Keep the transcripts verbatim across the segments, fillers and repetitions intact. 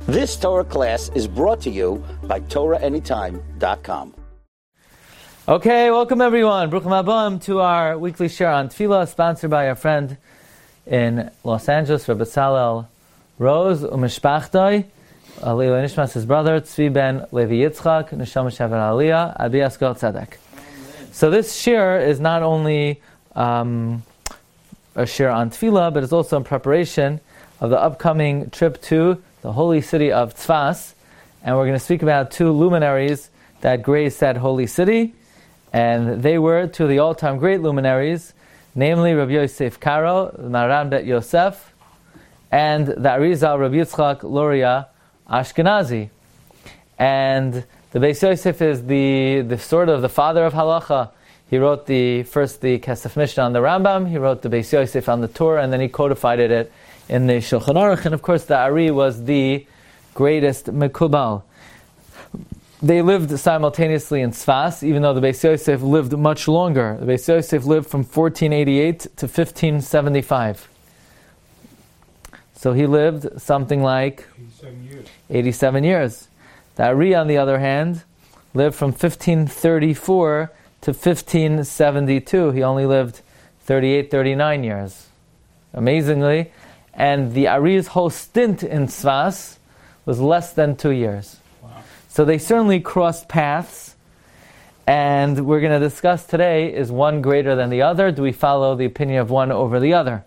This Torah class is brought to you by Torah Anytime dot com. Okay, welcome everyone. Bruchim Abam to our weekly share on Tefillah, sponsored by our friend in Los Angeles, Rabbi Salel Rose, Umeshpachtoi, Aliyah Nishmas, his brother, Tzvi ben Levi Yitzchak, Neshama Shavar Aliyah, Abi Askel Tzedek. So this share is not only um, a share on Tefillah, but it's also in preparation of the upcoming trip to the holy city of Tzfas, and we're going to speak about two luminaries that graced that holy city, and they were two of the all-time great luminaries, namely Rabbi Yosef Karo, the Maran Bet Yosef, and the Arizal Rabbi Yitzchak Luria Ashkenazi. And the Beis Yosef is the, the sort of the father of halacha. He wrote the first the Kesef Mishnah on the Rambam, he wrote the Beis Yosef on the Torah, and then he codified it in the Shulchan Aruch, and of course the Ari was the greatest Mekubal. They lived simultaneously in Tzfas, even though the Beis Yosef lived much longer. The Beis Yosef lived from fourteen eighty-eight to fifteen seventy-five. So he lived something like eighty-seven years. eighty-seven years. The Ari, on the other hand, lived from fifteen thirty-four to fifteen seventy-two. He only lived thirty-eight, thirty-nine years. Amazingly. And the Ari's whole stint in Tzfas was less than two years. Wow. So they certainly crossed paths. And we're going to discuss today, is one greater than the other? Do we follow the opinion of one over the other?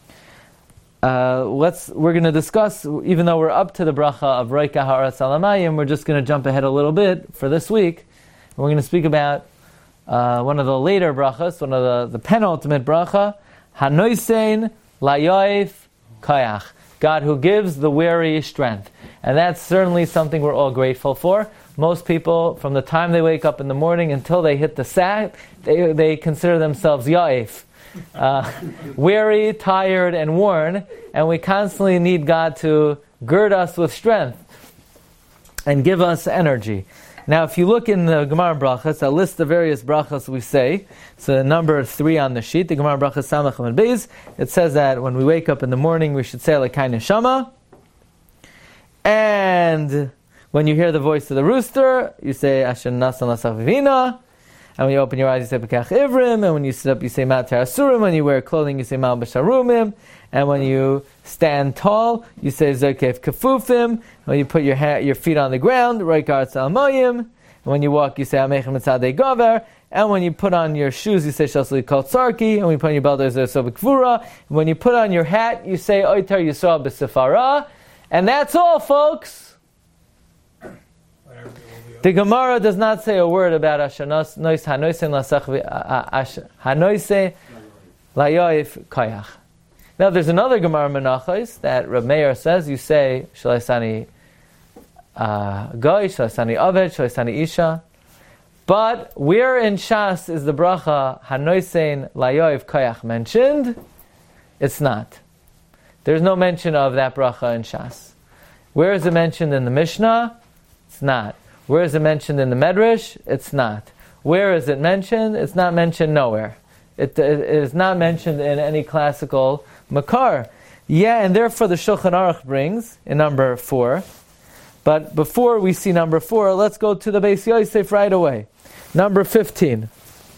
Uh, let's. We're going to discuss, even though we're up to the bracha of Roika Ha'aretz Alamayim, we're just going to jump ahead a little bit for this week. And we're going to speak about uh, one of the later brachas, one of the, the penultimate bracha, Hanoisein Layoif Kayach, God who gives the weary strength. And that's certainly something we're all grateful for. Most people, from the time they wake up in the morning until they hit the sack, they, they consider themselves Yaif. Uh, weary, tired, and worn, and we constantly need God to gird us with strength and give us energy. Now, if you look in the Gemara Brachas, a list of various brachas we say, so number three on the sheet, the Gemara Brachas Samach Amud Beis, it says that when we wake up in the morning, we should say Elokai Neshama, and when you hear the voice of the rooster, you say Asher Nasan Lasach Vivina, and when you open your eyes, you say Pekach Ivrim, and when you sit up, you say Matar Asurim, when you wear clothing, you say Mal B'Sharumim, and when you stand tall, you say Zerkef Kafufim, when you put your ha- your feet on the ground, Roikar Tzalmoyim, and when you walk, you say Amechem Mitzadei Gover, and when you put on your shoes, you say Shasli Kol Tzarki, and when you put on your belt, you say Sobek Kvura, and when you put on your hat, you say Oitar Yisrael B'Sefara, and that's all, folks. The Gemara does not say a word about Ashanos Nois Hanoisen Lasach Hanoise Layoif Kayach. Now there's another Gemara Menachos that Reb Meir says, you say Shalaisani Goy, Shalaisani Aved, Shalaisani Isha. But where in Shas is the bracha Hanoisen Layoif Kayach mentioned? It's not. There's no mention of that bracha in Shas. Where is it mentioned in the Mishnah? It's not. Where is it mentioned in the Medrash? It's not. Where is it mentioned? It's not mentioned nowhere. It, it is not mentioned in any classical Makar. Yeah, and therefore the Shulchan Aruch brings in number four. But before we see number four, let's go to the Beis Yosef right away. Number fifteen.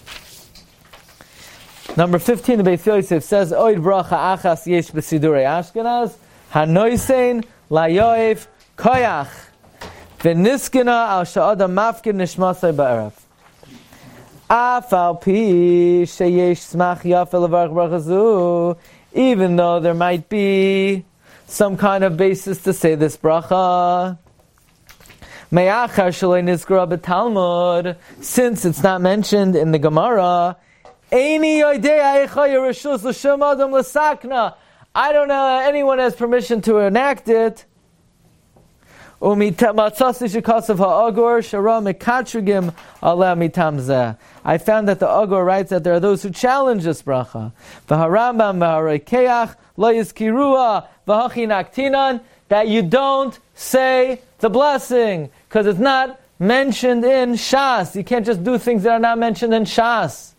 Number fifteen, the Beis Yosef says, Oid bracha achas yesh b'sidurei Ashkenaz, hanoisein layoif koyach. V'niskina al sha'adam mafkin nishmasai ba'erav. Af al pi sheyesh smach yafel levarach brachazu. Even though there might be some kind of basis to say this bracha. Me'achar shalei nizkara b'talmud. Since it's not mentioned in the Gemara, Eini yoidei ha'echa yereshus l'shem adam l'sakna. I don't know anyone has permission to enact it. I found that the Agor writes that there are those who challenge this bracha. That you don't say the blessing because it's not mentioned in Shas. You can't just do things that are not mentioned in Shas.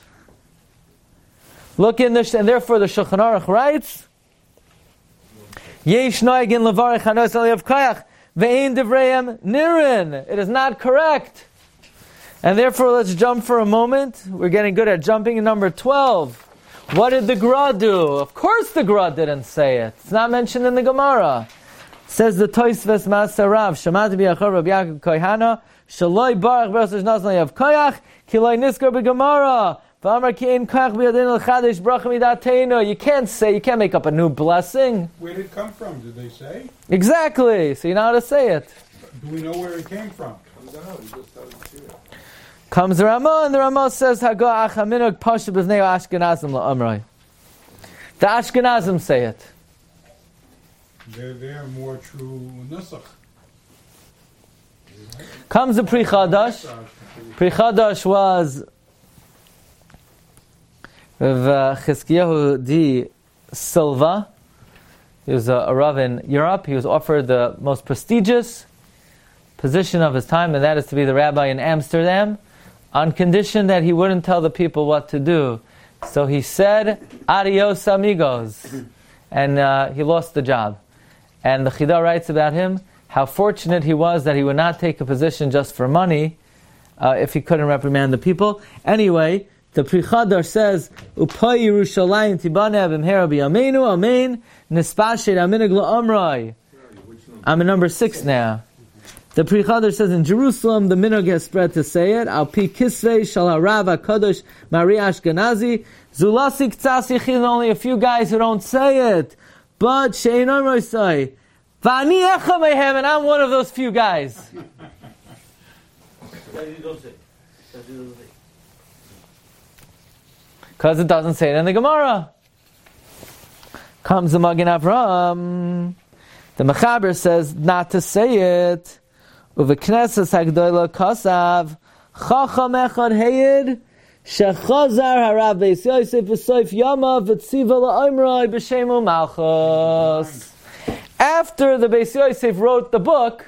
Look in the and therefore the Shulchan Aruch writes, Yesh noegin levarich hanos aliyav kayach. ve'ein devreim nirin. It is not correct. And therefore, let's jump for a moment. We're getting good at jumping. Number twelve. What did the Gra do? Of course the Gra didn't say it. It's not mentioned in the Gemara. It says the Tosfos Masarav, Shamati b'Yachor Rabbi Yaakov Koyhana, Shaloi Baruch B'Rosh Hashanah Yav Koyach, Kiloi Niskar b'Gemara, V'Amar Ki'ein Koyach b'Yadin L'Chadesh Bracha Midateinu. You can't say, you can't make up a new blessing. Where did it come from, did they say? Exactly. So you know how to say it. Do we know where it came from? Comes the Ramah, and the Ramah says, Hago achaminug pashu b'znei Ashkenazim la'amroi. The Ashkenazim say it. They're, they're more true nusach. Comes the Pri Chadash. Pri Chadash was Rav Chizkiyahu di Silva. He was a, a Rav in Europe. He was offered the most prestigious position of his time, and that is to be the rabbi in Amsterdam, on condition that he wouldn't tell the people what to do. So he said, adios amigos. And uh, he lost the job. And the Chidah writes about him, how fortunate he was that he would not take a position just for money, uh, if he couldn't reprimand the people. Anyway, the Pri Chadash says, Upai Yerushalayim tibaneh b'mhera b'yameinu, amen, nispashet aminig la'amrai. I'm at number six now. The Pri Chadash says in Jerusalem, the minhag has spread to say it. Al pi kisvei shal harav hakadosh Mari Ashkenazi zulasi k'tzas yichid. Only a few guys who don't say it, but she'ein omroi say v'ani echa mehem, and I'm one of those few guys. Because it doesn't say it in the Gemara. Comes the Magen Avraham. The Mechaber says not to say it. Uveknesses hagdola kasav chacham echad heyed shechazar harav beis Yosef v'soif yama v'tziva la'omroi b'shemu malchus. After the Beis Yosef wrote the book,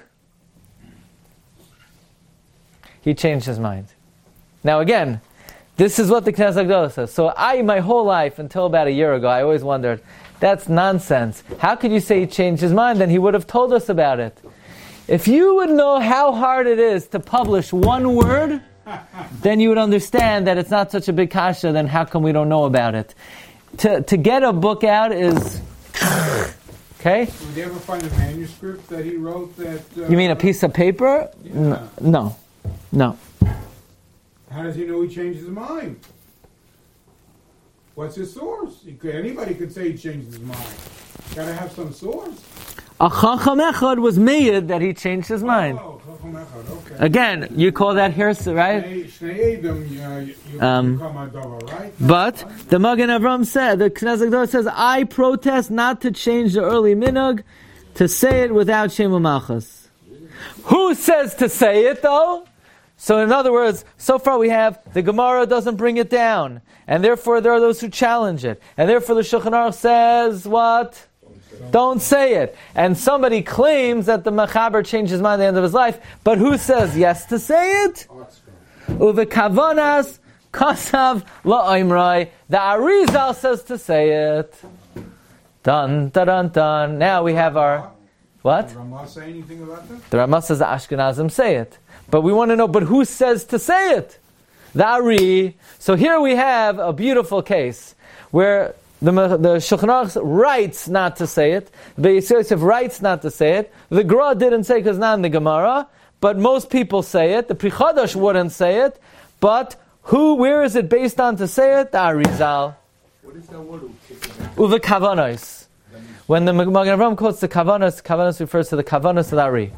he changed his mind. Now again, this is what the Knesset Hagdola says. So I, my whole life, until about a year ago, I always wondered, that's nonsense. How could you say he changed his mind? Then he would have told us about it. If you would know how hard it is to publish one word, then you would understand that it's not such a big kasha, then how come we don't know about it? To to get a book out is... Okay? Did you ever find a manuscript that he wrote that... Uh, you mean a piece of paper? Yeah. No. No. How does he know he changed his mind? What's his source? He could, anybody could say he changed his mind. Got to have some source. A Chacham Echad was made that he changed his mind. Oh, Chacham Echad, okay. Again, you call that heresy, right? Shnei Edom, you, you Um, become a davar, right? But the Magen Avram said, the Knesset Hagdola says, I protest not to change the early minhag, to say it without Shemu Malchus. Who says to say it though? So in other words, so far we have, the Gemara doesn't bring it down, and therefore there are those who challenge it, and therefore the Shulchan Aruch says, what? Don't say it. And somebody claims that the Mechaber changed his mind at the end of his life, but who says yes to say it? Uve kavanas kasav la'imrai. The Arizal says to say it. Dun, dun, dun, dun. Now we have our... What? Did Ramah say anything about that? The Ramah says the Ashkenazim say it. But we want to know, but who says to say it? The Ari. So here we have a beautiful case where the, the Shulchan Aruch writes not to say it. The Beis Yosef writes not to say it. The Gra didn't say because not in the Gemara. But most people say it. The Pri Chadash wouldn't say it. But who, where is it based on to say it? The Arizal. What is that word? Uve kavanos. When the Magen Avraham quotes the kavanos, kavanos refers to the kavanos of the Ari.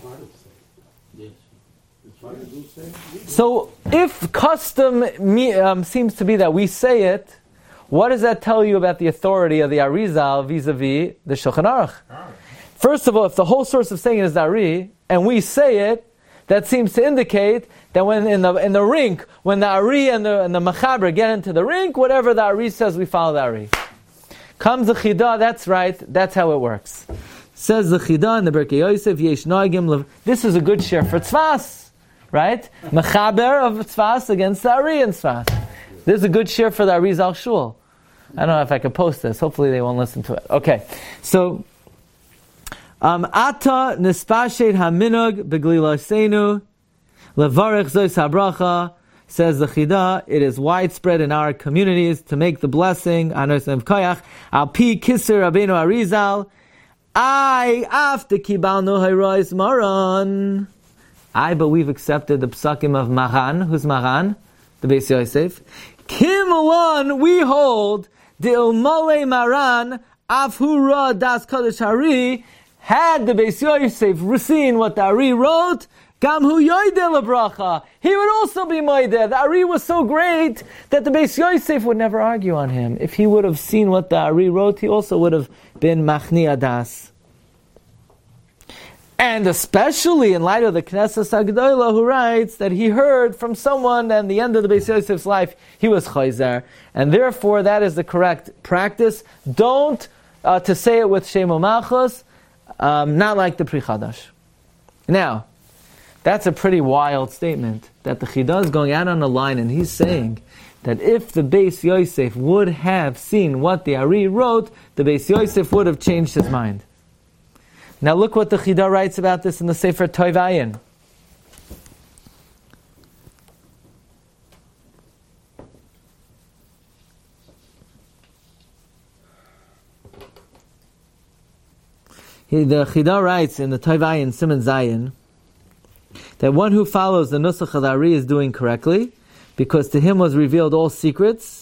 So, if custom me, um, seems to be that we say it, what does that tell you about the authority of the Arizal vis-a-vis the Shulchan Aruch? First of all, if the whole source of saying it is the Ari, and we say it, that seems to indicate that when in the in the rink, when the Ari and the and the Mechaber get into the rink, whatever the Ari says, we follow the Ari. Comes the Chidah, that's right, that's how it works. Says the Chidah in the Berkei Yosef, Yesh Noagim. This is a good share for Tzfas. Right? Mechaber of Tzfas against the Ari in Tzfas. This is a good share for the Arizal Shul. I don't know if I can post this. Hopefully they won't listen to it. Okay. So, Um, Ata nispashed haminug beglilasenu levarech zois habracha. Says the Chida, it is widespread in our communities to make the blessing. Anos nevkoyach al pi kiser Rabbeinu Arizal. I after kibalnu hayrois maran. I, but we've accepted the psakim of Maran. Who's Maran? The Beis Yosef. Kimalon, we hold the Ilmale Maran Afhura Das Kadosh Hari. Had the Beis Yosef seen what the Ari wrote, Gamhu Yoideh Lebracha, he would also be Moideh. The Ari was so great that the Beis Yosef would never argue on him. If he would have seen what the Ari wrote, he also would have been Machni Adas. And especially in light of the Knesset Hagdolah, who writes that he heard from someone at the end of the Beis Yosef's life, he was Chayzer. And therefore, that is the correct practice. Don't, uh, to say it with Shemo Malchus, um, not like the Pri Chadash. Now, that's a pretty wild statement, that the Chida is going out on a line and he's saying that if the Beis Yosef would have seen what the Ari wrote, the Beis Yosef would have changed his mind. Now look what the Chida writes about this in the Sefer Toivayin. He, the Chida writes in the Toivayin Siman Zayin that one who follows the Nusach of the Ari is doing correctly, because to him was revealed all secrets,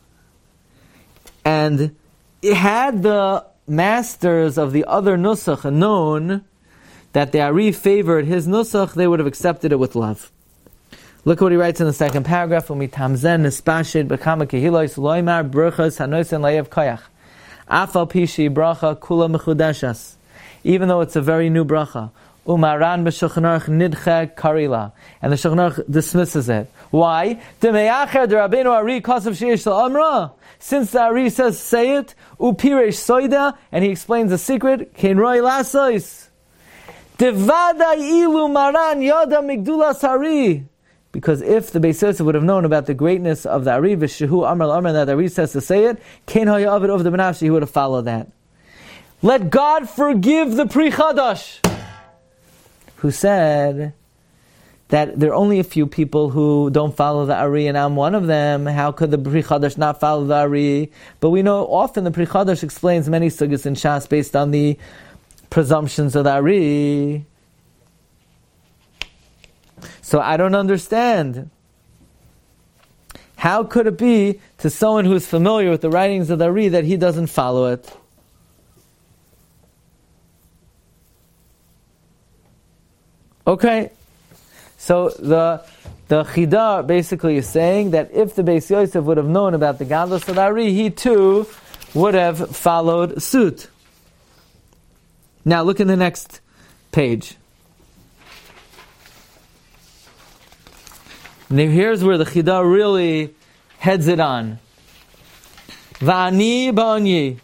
and had the masters of the other Nusach known that the Ari favored his Nusach, they would have accepted it with love. Look what he writes in the second paragraph. Umi tamzen nispashid b'chama kehilos loymar brachas hanoisen layev koyach afal pishi bracha kula mechudeshas. Even though it's a very new bracha. Umaran b'Shulchan Aruch nidche karila, and the Shulchan Aruch dismisses it. Why? Demeyacher de Rabbeinu Ari kasav sheish la'amra. Since the Ari says say it, upiresh soida, and he explains the secret. Kein roi lasois. Devada ilu maran yada migdulas Ari. Because if the Beis Yosef would have known about the greatness of the Ari, v'shehu amar l'amra, that the Ari says to say it, kein haya avid of the benafshi, he would have followed that. Let God forgive the Pri Chadash, who said that there are only a few people who don't follow the Ari, and I'm one of them. How could the Pri Chadash not follow the Ari? But we know often the Pri Chadash explains many sugyas in Shas based on the presumptions of the Ari. So I don't understand. How could it be to someone who's familiar with the writings of the Ari that he doesn't follow it? Okay, so the the Chida basically is saying that if the Beis Yosef would have known about the Gadlus of the Ari, he too would have followed suit. Now look in the next page. Now here's where the Chida really heads it on. Va'ani ba'anyi.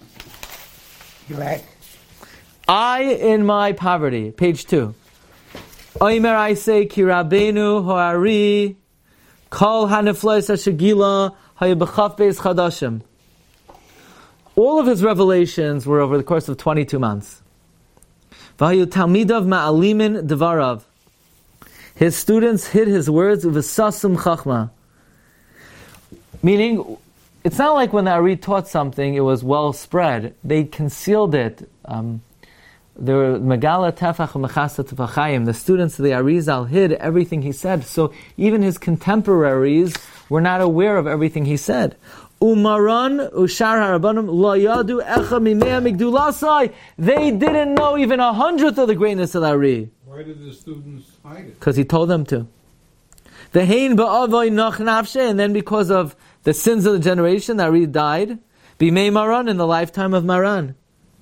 I in my poverty. Page two. Oimer, I say, ki Rabbeinu ho'ari kol haneflois hashagila hayabachaf beis chadashim. All of his revelations were over the course of twenty-two months. V'hayu talmidav ma'alimin devarav. His students hid his words uv'sasum chachma. Meaning, it's not like when the Ari taught something, it was well spread. They concealed it. Um, There were Megala Tefach Mechasa Tefachayim. The students of the Arizal hid everything he said, so even his contemporaries were not aware of everything he said. Umaran Ushar Harabanim Lo Yadu Echa Mimea Migdulasai. They didn't know even a hundredth of the greatness of the Ari. Why did the students hide it? Because he told them to. The Hein Ba'avoy Noch Nafshe, and then because of the sins of the generation, the Ari died. Bimei Maran, in the lifetime of Maran.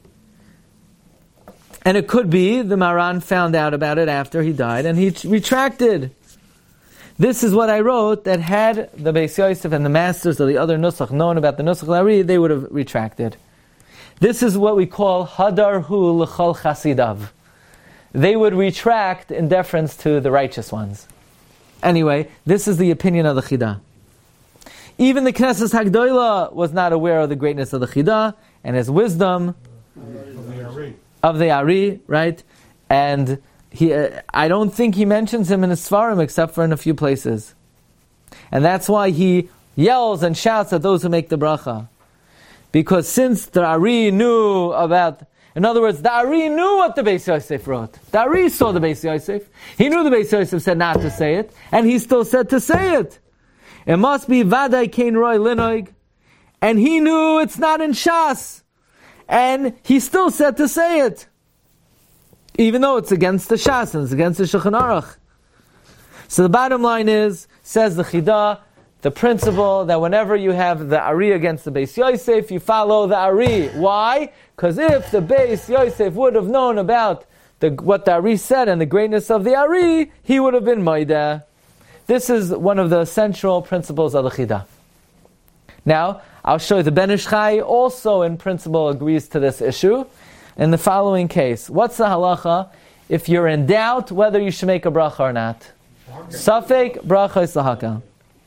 And it could be the Maran found out about it after he died, and he retracted. This is what I wrote, that had the Beis Yosef and the masters of the other Nusach known about the Nusach L'Ari, they would have retracted. This is what we call Hadar Hu L'chol Chasidav. They would retract in deference to the righteous ones. Anyway, this is the opinion of the Chida. Even the Knesset Hagdolah was not aware of the greatness of the Chida and his wisdom. of the Ari, right? And he, uh, I don't think he mentions him in his Svarim except for in a few places. And that's why he yells and shouts at those who make the bracha. Because since the Ari knew about, in other words, the Ari knew what the Beis Yosef wrote. The Ari saw the Beis Yosef. He knew the Beis Yosef said not to say it, and he still said to say it. It must be Vadai Kain Roy Linoig. And he knew it's not in Shas. And he still said to say it. Even though it's against the Shas and it's against the Shulchan Aruch. So the bottom line is, says the Chidah, the principle that whenever you have the Ari against the Beis Yosef, you follow the Ari. Why? Because if the Beis Yosef would have known about the, what the Ari said and the greatness of the Ari, he would have been Maida. This is one of the central principles of the Chidah. Now, I'll show you the Ben Ish Chai also in principle agrees to this issue in the following case. What's the halacha if you're in doubt whether you should make a bracha or not? Safek bracha is lahaka.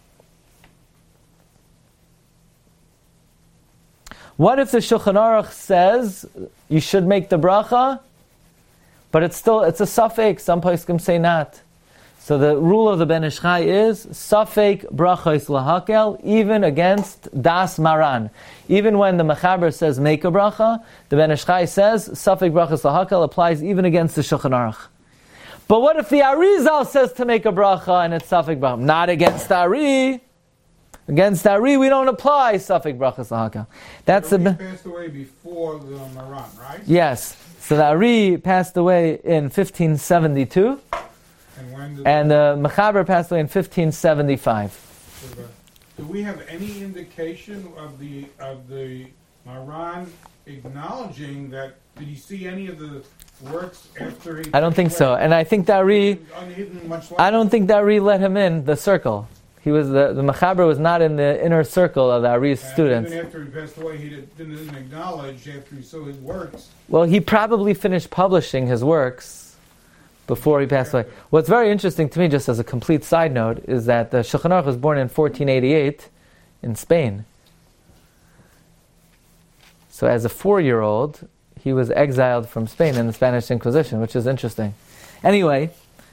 What if the Shulchan Aruch says you should make the bracha, but it's still, it's a safek, some poskim say not. So the rule of the Ben Ish Chai is safek brachos lahakel, even against das maran. Even when the Mechaber says make a bracha, the Ben Ish Chai says safek brachos lahakel applies even against the Shulchan Aruch. But what if the Arizal says to make a bracha and it's safek bracha? Not against the Ari. Against the Ari, we don't apply safek brachos lahakel. That's the. He passed away before the Maran, right? Yes. So the Ari passed away in fifteen seventy-two. And when did And the Mechaber passed away in fifteen seventy-five. Do we have any indication of the of the Maran acknowledging that? Did he see any of the works after he? I don't think so, and I think Dari. Unhidden much I don't think Dari let him in the circle. He was the the Mechaber was not in the inner circle of the Ari's and students. Even after he passed away, he did, didn't acknowledge after he saw his works. Well, he probably finished publishing his works before he passed away. What's very interesting to me, just as a complete side note, is that the Shulchan Aruch was born in fourteen eighty-eight in Spain. So as a four-year-old, he was exiled from Spain in the Spanish Inquisition, which is interesting. Anyway,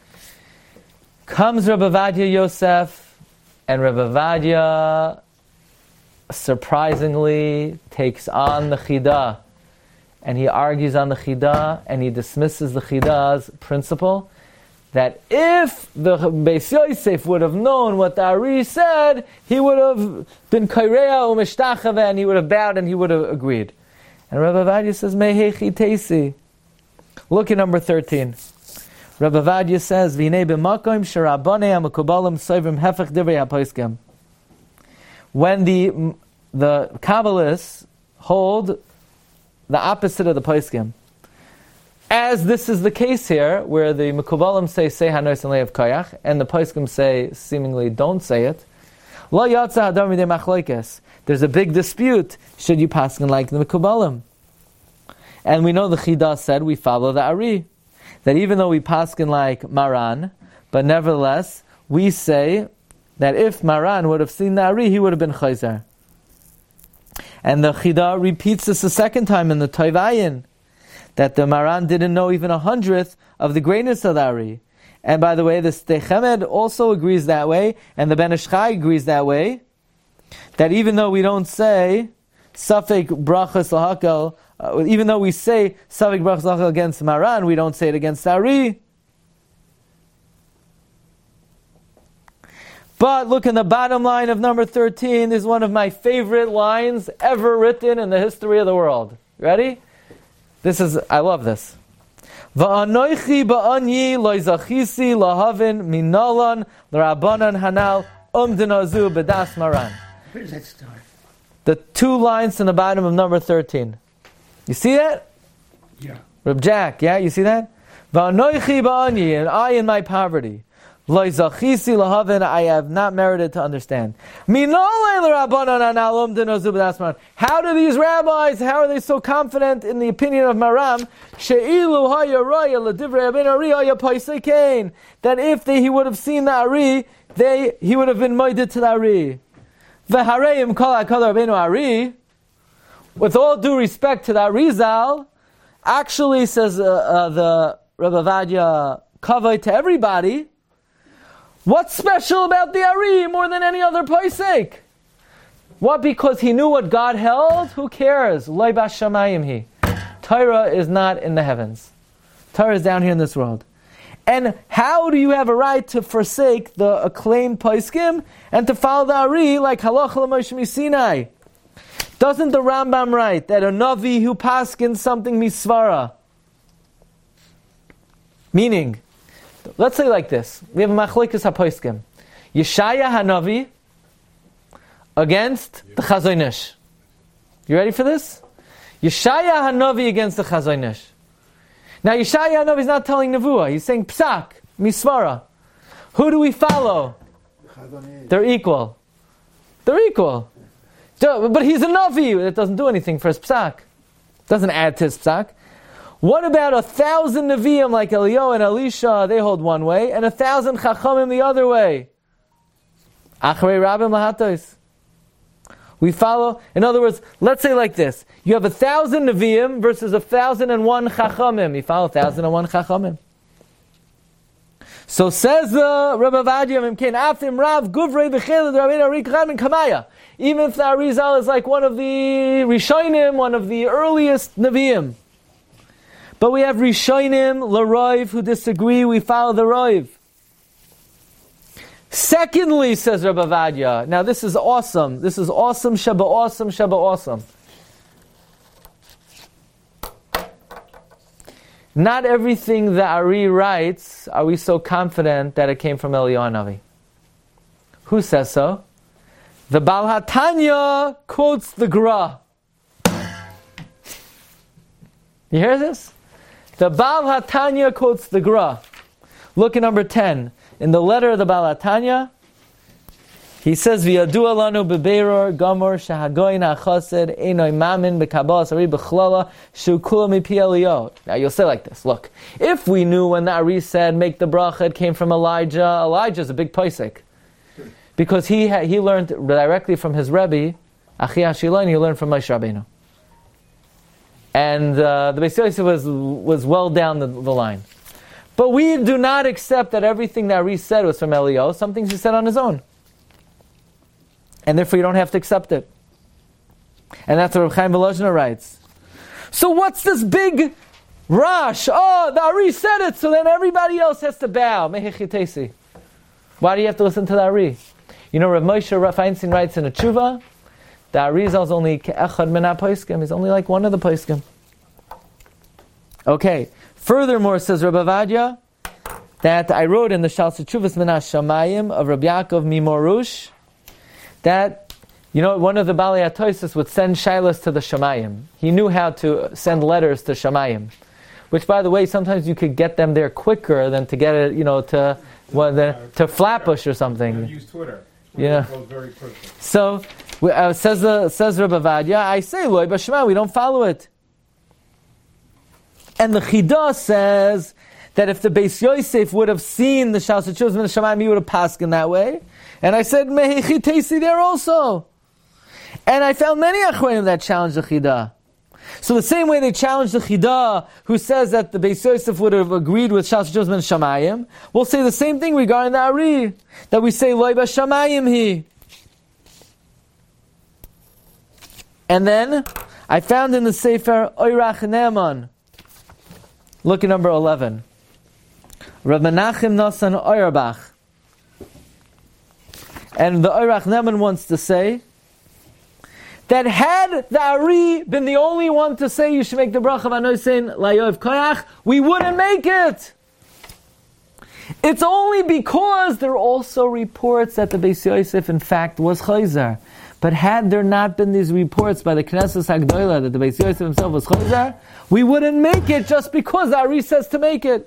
comes Rebbe Vadia Yosef, and Rebbe Vadia surprisingly takes on the Chidah, and he argues on the Chidah, and he dismisses the Chidah's principle that if the Beis Yosef would have known what the Ari said, he would have been Kairea u'mishtachave, and he would have bowed and he would have agreed. And Rebbe Vadia says, Mehechi Teisi. Look at number thirteen. Rebbe Vadia says, V'nei b'makom sherabanei ha'mekubalim soivrim hefech divrei ha'poskim. When the the Kabbalists hold the opposite of the poskim, as this is the case here, where the Mekubalim say, say Hanois and Le'ev Koyach, and the Poskim say, seemingly, don't say it. Lo yatsa hadar midei machloikes. There's a big dispute. Should you paskin like the Mekubalim? And we know the Chidah said, we follow the Ari. That even though we paskin like Maran, but nevertheless, we say that if Maran would have seen the Ari, he would have been Chayzer. And the Chidah repeats this a second time in the Toivayin, that the Maran didn't know even a hundredth of the greatness of the Ari. And by the way, the Sdei Chemed also agrees that way, and the Ben Ish Chai agrees that way, that even though we don't say Safek Brachas Lahakel, uh, even though we say Safek Brachas Lahakel against Maran, we don't say it against Ari. But look in the bottom line of number thirteen, this is one of my favorite lines ever written in the history of the world. Ready? This is, I love this. Va'anoichi ba'anyi loizachisi lahavin minalan l'rabanan hanal umdinazu b'das maran. Where does that start? The two lines in the bottom of number thirteen. You see that? Yeah. Reb Jack, yeah, you see that? Va'anoichi ba'anyi, and I in my poverty. Loizachisi lahavin, I have not merited to understand. Minalan l'rabanan hanal umdinazu b'das maran. How do these rabbis, how are they so confident in the opinion of Maram, that if they, he would have seen the Ari, they, he would have been moided to the Ari. Ari. With all due respect to the Arizal, actually, says uh, uh, the Rebbe Avadia, kavod to everybody. What's special about the Ari more than any other posek? What? Because he knew what God held? Who cares? Lo bashamayim hi. Torah is not in the heavens. Torah is down here in this world. And how do you have a right to forsake the acclaimed poskim and to follow the Ari like halacha l'Moshe Sinai? Doesn't the Rambam write that a Navi who paskins something misvara? Meaning, let's say like this: we have a machlokes haposkim, Yeshaya Hanavi against the Chazon Ish. You ready for this? Yeshaya Hanavi against the Chazon Ish. Now Yeshaya Hanavi is not telling nevuah; he's saying psak misvara. Who do we follow? They're equal. They're equal. But he's a Navi. It doesn't do anything for his psak. Doesn't add to his psak. What about a thousand Nevi'im like Eliyahu and Elisha? They hold one way, and a thousand Chachamim the other way. Achrei Rabbim Lahatos. We follow. In other words, let's say like this: you have a thousand Nevi'im versus a thousand and one Chachamim. You follow a thousand and one Chachamim. So says the Rebbe Avadia Memkein Afim Rav Guvrei B'Chelad Rabbeinu Ari Kachad Kamaya. Even if the Arizal is like one of the Rishonim, one of the earliest Nevi'im. But we have Rishonim, L'Roiv, who disagree, we follow the Roiv. Secondly, says Rebbe Avadia, now this is awesome, this is awesome, Sheba awesome, Sheba awesome. Not everything that Ari writes are we so confident that it came from Eliyahu Navi. Who says so? The Baal HaTanya quotes the Gra. You hear this? The Baal HaTanya quotes the Gra. Look at number ten. In the letter of the Baal HaTanya, he says, V'yadu alanu bebeiror gomor shahagoyin ha'chased einoi mamin b'kabbalas Ari b'chlala shu'kula mipi Eliyahu. Now you'll say like this, look, if we knew when the Ari said, make the bracha, it came from Elijah, Elijah's a big posek. Because he ha- he learned directly from his Rebbe, Achi Hashilon, he learned from Moshe Rabbeinu. And uh, the Beis Yosef was, was well down the, the line. But we do not accept that everything that Ari said was from Eliyahu. Some things he said on his own. And therefore you don't have to accept it. And that's what Reb Chaim Volozhiner writes. So what's this big rush? Oh, the Ari said it, so then everybody else has to bow. Mehechitesi. Why do you have to listen to the Ari? You know, Rav Moshe Feinstein writes in a tshuva, the Arizal is only ke'echad min ha-poskim. He's only like one of the poskim. Okay. Furthermore, says Rabbi Avadia, that I wrote in the Shalsa Tshuvas min ha-shamayim of Rabbi Yaakov Mimorush, that, you know, one of the Balei HaTosfos would send shilas to the Shamayim. He knew how to send letters to Shamayim. Which, by the way, sometimes you could get them there quicker than to get it, you know, to well, the, to Flatbush or something. Use Twitter. Yeah. Very quickly. So, uh, says the says Rebbe Avadia, I say Loi B'Shema, we don't follow it. And the Chidah says that if the Beis Yosef would have seen the Shalsa Tshuvas min ha-shamayim, he would have passed in that way. And I said Mehechi Teisi there also. And I found many Achronim that challenged the Chidah. So the same way they challenged the Chidah, who says that the Beis Yosef would have agreed with Shalsa Tshuvas min ha-shamayim, we'll say the same thing regarding the Ari, that we say Loi B'Shamayim hi. And then I found in the Sefer Oirach Ne'eman, look at number eleven, Rav Menachem Nosson Auerbach. And the Oirach Ne'eman wants to say that had the Ari been the only one to say you should make the bracha of Anosein Layov Koyach, we wouldn't make it. It's only because there are also reports that the Beis Yosef in fact was Chayzer. But had there not been these reports by the Knesset HaGdolah that the Beis Yosef himself was Chayzer, we wouldn't make it just because the Ari says to make it.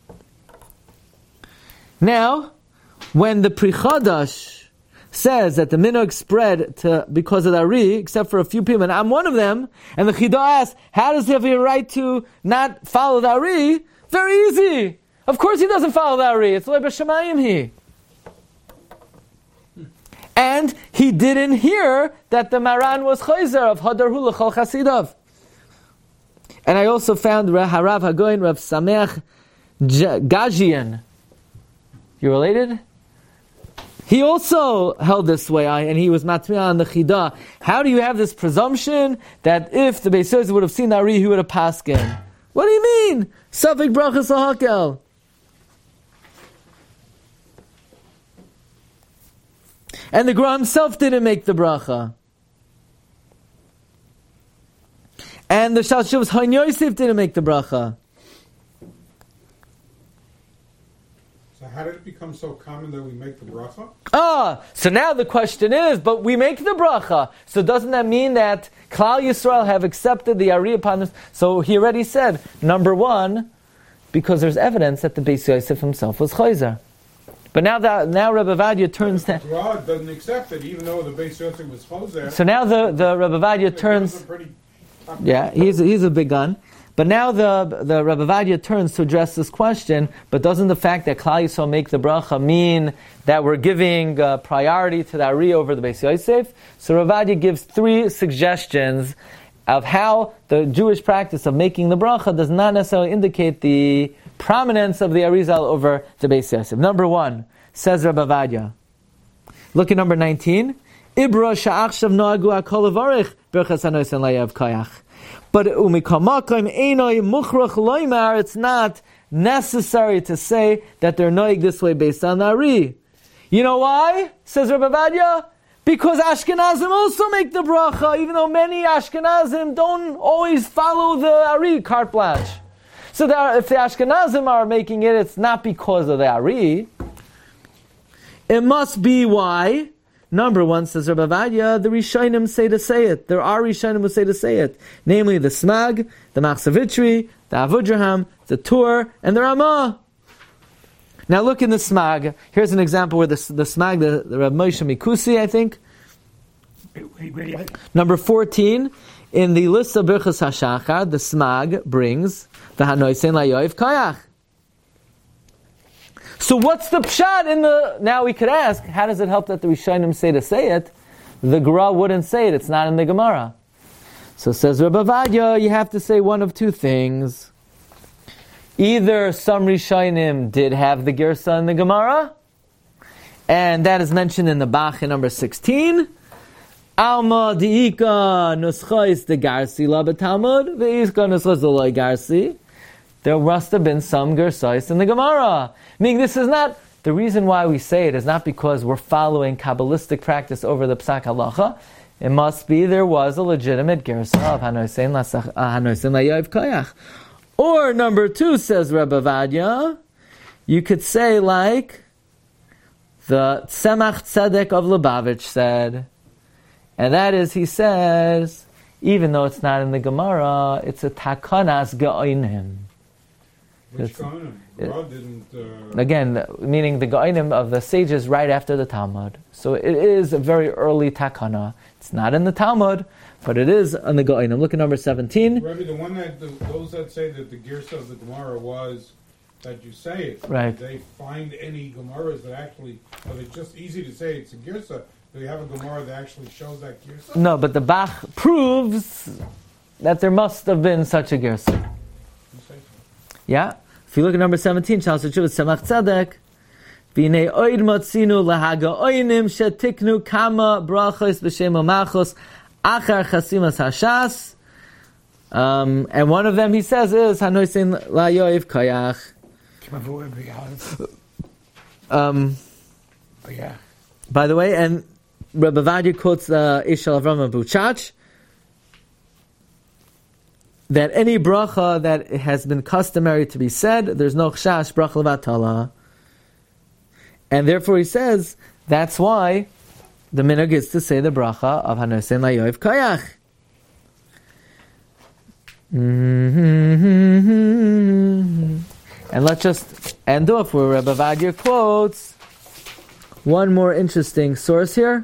Now, when the Pri Chadash says that the minhag spread to because of the Ari, except for a few people, and I'm one of them, and the Chidah asks, how does he have a right to not follow the Ari? Very easy. Of course he doesn't follow the Ari. It's Loi B'Shamayim hi. And he didn't hear that the Maran was Chayzer of Hadar Hu L'chol Chasidav. And I also found Harav Hagoyin Rav Sameach Gajian. You related? He also held this way, and he was matmiah on the Chida. How do you have this presumption that if the Beis Yosef would have seen the Ari, he would have paskin? What do you mean? Safek brachas lahakel. And the Gra himself didn't make the bracha. And the Shal Shuvas Hain Yosef didn't make the bracha. So how did it become so common that we make the bracha? Ah, so now the question is, but we make the bracha. So doesn't that mean that Klal Yisrael have accepted the Ari upon us? So he already said, number one, because there's evidence that the Beis Yosef himself was chayzer. But now that now Rebbe Vadia turns to... God doesn't accept it, even though the Beis Yosef was chayzer. So now the, the Rebbe Vadia turns... Yeah, he's, he's a big gun. But now the the Rebbe Vadia turns to address this question, but doesn't the fact that Klal Yisrael make the bracha mean that we're giving uh, priority to the Ari over the Beis Yosef? So Rebbe Vadia gives three suggestions of how the Jewish practice of making the bracha does not necessarily indicate the prominence of the Arizal over the Beis Yosef. Number one, says Rebbe Vadia. Look at number nineteen. Ibra sha'achshav noagu hakol levarich berachas hanosen layav kayach. But umikamakim einoi muchrach loymar, it's not necessary to say that they're noig this way based on the Ari. You know why? Says Rebbe Vadia. Because Ashkenazim also make the bracha, even though many Ashkenazim don't always follow the Ari, carte blanche. So that if the Ashkenazim are making it, it's not because of the Ari. It must be why. Number one, says Rebbe Vadia, the Rishonim say to say it. There are Rishonim who say to say it. Namely, the Smag, the Machzavitri, the Avudraham, the Tur, and the Ramah. Now look in the Smag. Here's an example where the, the Smag, the, the Reb Moshe Mikusi, I think. Wait, wait, wait. Number fourteen, in the list of Birchas HaShachar, the Smag brings the Hanoisen Layoiv Kayach. So what's the pshat in the... Now we could ask, how does it help that the Rishonim say to say it? The Gra wouldn't say it, it's not in the Gemara. So says Rebbe Vadia, you have to say one of two things. Either some Rishonim did have the Gersa in the Gemara, and that is mentioned in the Bach in number sixteen. Alma diika nuschais de Garsi la betalmud, ve'iska nuschais de loy Garsi. There must have been some Gersais in the Gemara. Meaning this is not, the reason why we say it is not because we're following Kabbalistic practice over the Psak Halacha. It must be there was a legitimate Gersa of Hanoisen Layoiv Kayach. Or number two, says Rebbe Vadia, you could say like the Tzemach Tzedek of Lubavitch said. And that is, he says, even though it's not in the Gemara, it's a Takanas Ge'oinim. Which Ge'oinim? God didn't... Uh... Again, meaning the Ge'oinim of the sages right after the Talmud. So it is a very early Takana. It's not in the Talmud, but it is on the Ge'oinim. Look at number seventeen. Rabbi, the one that, the, those that say that the Girsa of the Gemara was that you say it, right. Did they find any Gemaras that actually, are it just easy to say it's a Girsa? Do you have a Gemara that actually shows that Girsa? No, but the Bach proves that there must have been such a Girsa. Yeah? If you look at number seventeen, Shal Shuvas Tzemach Tzedek, V'nei oid motzinu lahaga'oinim shetiknu kama brachos b'shem omachos achar chasimas hashas. Um, and one of them, he says, is Hanoisen Layoiv Kayach. Um, by the way, and Rebbe Vadia quotes the Ishal Avram Abuchach, that any bracha that has been customary to be said, there's no chshash bracha levatala. And therefore he says, that's why the minhag is to say the bracha of Hanosen Layoiv Kayach. Mm-hmm. And let's just end off where Rebbe Vadia quotes one more interesting source here.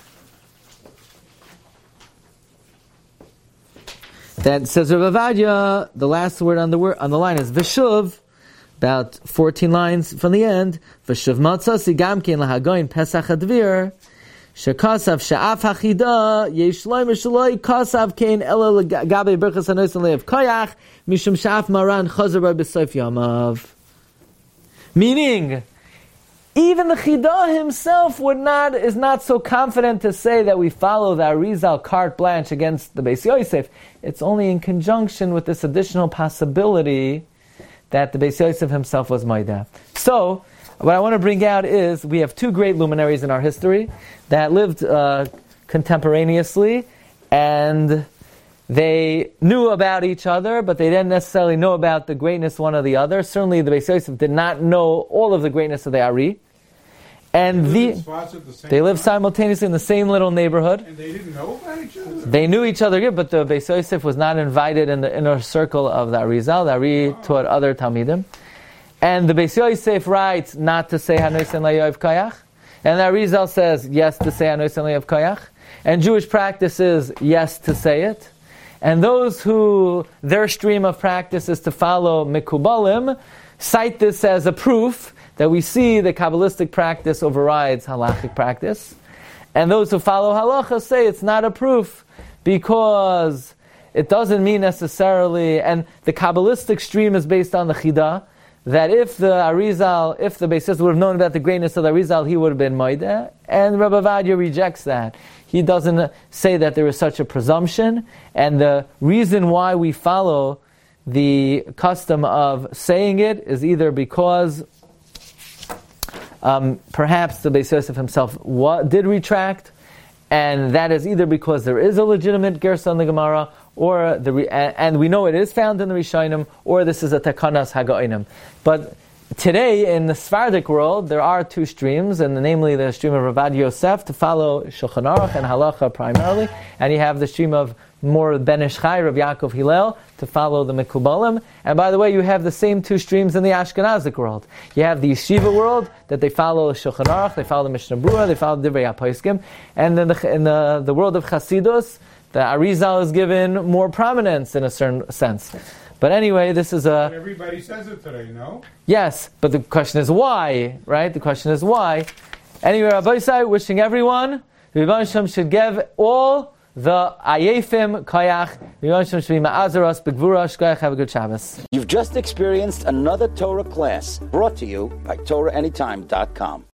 That says Rebbe Vadia, the last word on the word on the line is Vishuv, about fourteen lines from the end. Vishuv matzasi gamkin lahagoin pesach advir Shekasav sha'af hachida yesh loy mishloi kasav kein ela gabe berchas hanois and lev koyach mishum sha'af maran chazer bar b'soif yamav. Meaning, even the Chida himself would not is not so confident to say that we follow the Arizal carte blanche against the Beis Yosef. It's only in conjunction with this additional possibility that the Beis Yosef himself was Maida. So, what I want to bring out is we have two great luminaries in our history that lived uh, contemporaneously, and they knew about each other, but they didn't necessarily know about the greatness one of the other. Certainly, the Beis Yosef did not know all of the greatness of the Ari. And They the, lived, the they lived time. simultaneously in the same little neighborhood. And they didn't know about each other? They knew each other good, but the Beis Yosef was not invited in the inner circle of the Arizal. The Ari oh. taught other Talmidim. And the Beis Yosef writes not to say Hanois and Layov Kayach. And the Arizal says yes to say Hanois and Layov Kayach. And Jewish practice is yes to say it. And those who, their stream of practice is to follow Mikubalim, cite this as a proof that we see the Kabbalistic practice overrides halachic practice. And those who follow halacha say it's not a proof because it doesn't mean necessarily, and the Kabbalistic stream is based on the Chida, that if the Arizal, if the Beis Yosef would have known about the greatness of the Arizal, he would have been Maideh, and Rabbi Vadia rejects that. He doesn't say that there is such a presumption, and the reason why we follow the custom of saying it is either because Um, perhaps the Beis Yosef himself wa- did retract, and that is either because there is a legitimate gersa in the Gemara, or the re- and we know it is found in the Rishonim, or this is a takanas haga'onim. But today in the Sephardic world, there are two streams, and namely the stream of Ravad Yosef to follow Shulchan Aruch and Halacha primarily, and you have the stream of more Ben Ish Chai, Rav Yaakov Hillel, to follow the Mekubalim. And by the way, you have the same two streams in the Ashkenazic world. You have the Yeshiva world, that they follow Shulchan Aruch, they follow the Mishnah Berurah, they follow the Divrei HaPoskim. And in the, in the, the world of Chasidus, the Arizal is given more prominence in a certain sense. But anyway, this is a... But everybody says it today, no? Yes, but the question is why, right? The question is why. Anyway, Rabbi Yisai, wishing everyone, the Rebbeinu Shem should give all the Ayefim Kayach. The Rebbeinu Shem should be Ma'azaros, Begvura, Shkoyach. Have a good Shabbos. You've just experienced another Torah class brought to you by Torah Anytime dot com.